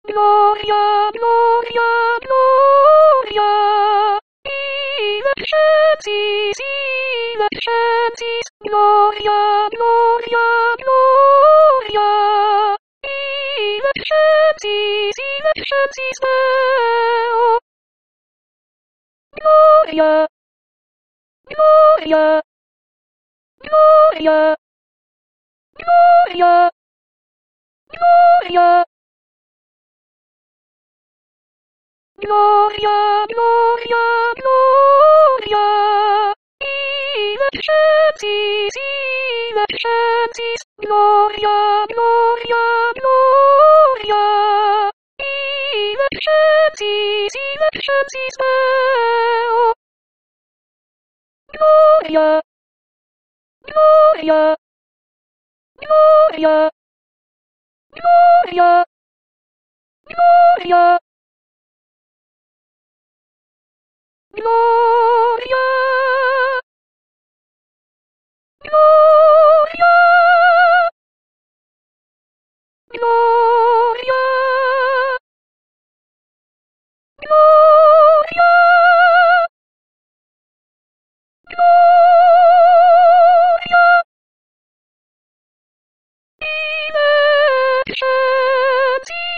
Gloria, Gloria, Gloria. Elections, elections, Gloria, Gloria, Gloria. Elections, elections, well. Gloria, Gloria, Gloria, Gloria, Gloria. Gloria, Gloria, Gloria. Elections, elections, Gloria, Gloria, Gloria. Elections, elections, well. Gloria, Gloria, Gloria, Gloria, Gloria. Gloria, Gloria, Gloria, Gloria, Gloria. Elections,